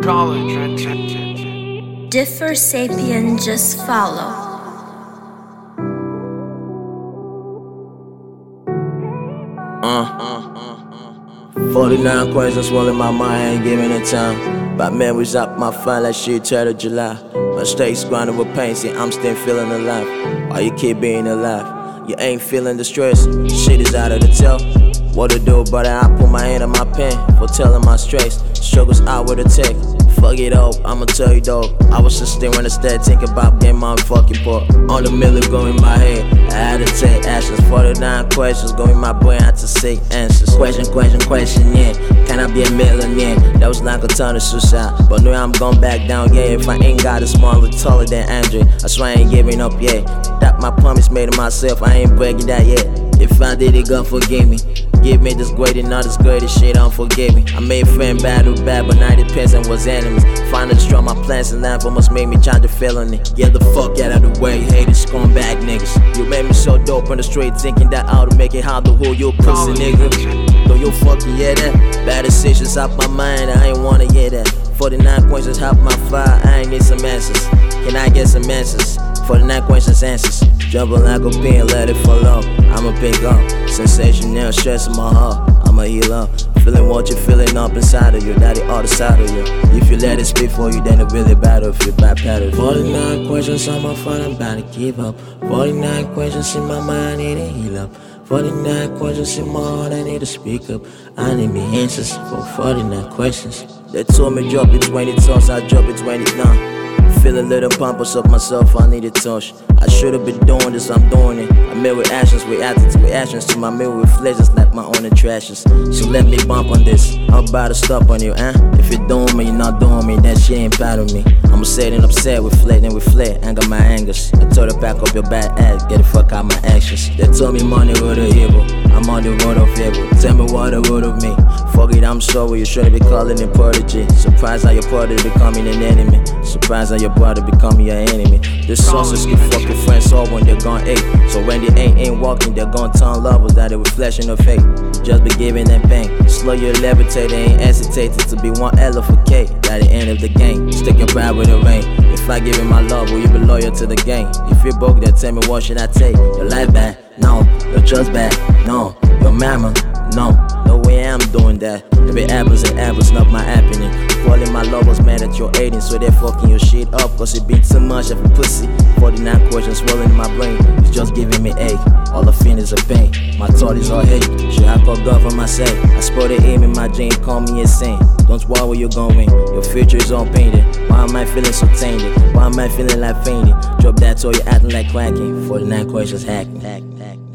Differ sapien, just follow. 49 questions swirling my mind, ain't giving it time. But memories up my file like shit, 3rd of July. My state's grinding with pain, see I'm still feeling alive. Why you keep being alive? You ain't feeling the stress, shit is out of the tell. What to do, brother, I put my hand on my pen for telling my stress. Struggles out with a tech. Fuck it up, I'ma tell you though. I was just staring instead, thinking about getting my fucking part. On the middle going in my head, I had to take actions. 49 questions, go in my brain, I had to seek answers. Question, yeah. Can I be a millionaire? That was like a ton of suicide. But now I'm going back down, yeah. If I ain't got a smaller, taller than Andre, I swear I ain't giving up yet. That my promise made to myself, I ain't breaking that yet. If I did it, God forgive me. Give me this great and not this greatest shit, don't forgive me. I made friend bad or bad, but now it depends on what's enemies. Finally destroy my plans and life almost made me change the felony. Get the fuck out of the way, haters, scumbag niggas. You made me so dope on the street, thinking that I would make it hard to hold your pussy, nigga. Though you fucking hear that? Bad decisions out my mind, I ain't wanna hear that. 49 questions hop my fire, I ain't need some answers. Can I get some answers? 49 questions, answers. Jumping like a pin, let it fall off. I'ma pick up. Sensational stress in my heart, I'ma heal up. Feeling what you're feeling up inside of you, that it all the side of you. If you let it speak for you, then it really battle if you bad pattern. 49 questions on my phone, I'm about to give up. 49 questions in my mind, I need to heal up. 49 questions in my heart, I need to speak up. I need me answers for 49 questions. They told me drop it 20 times, I drop it 20 now. Feel a little pompous of myself, I need a touch. I should've been doing this, I'm doing it. I met with actions, with attitudes, with actions. To my mirror reflections like my own trashes. So let me bump on this, I'm about to stop on you, If you're doing me, you're not doing me, that shit ain't part of me. I'm upset and upset, reflect and reflect, anger my angers. I told her back up your bad ass, get the fuck out my actions. They told me money was the evil, I'm on the road of evil. Tell me what the road of me. Fuck it, I'm sorry, you shouldn't be calling it prodigy. Surprised how your brother becoming an enemy. Surprised how your brother becoming your enemy. The sauces get fucking friends all when they're gone eight. So when they ain't walking, they're gonna turn lovers. That a reflection of fate. Just be giving them pain. Slow your levitator, ain't hesitating to be one L of a K. At the end of the game, stick your pride with the rain. If I give you my love, will you be loyal to the game? If you're broke, then tell me what should I take? Your life back? No. Your trust back? No. Your mama? No. No way I'm doing that. If it happens, it happens, not my happening. Falling my lovers mad at your aiding, so they're fucking your shit up. Cause it been too much of a pussy. 49 questions swirling in my brain, it's just giving me ache. All the feelings of pain, my thought is all hate. Should I call God for myself? I spot the aim in my dream, call me insane. Don't worry where you're going, your future is all painted. Why am I feeling so tainted? Why am I feeling like fainting? Drop that so you're acting like cracking. 49 questions hacking.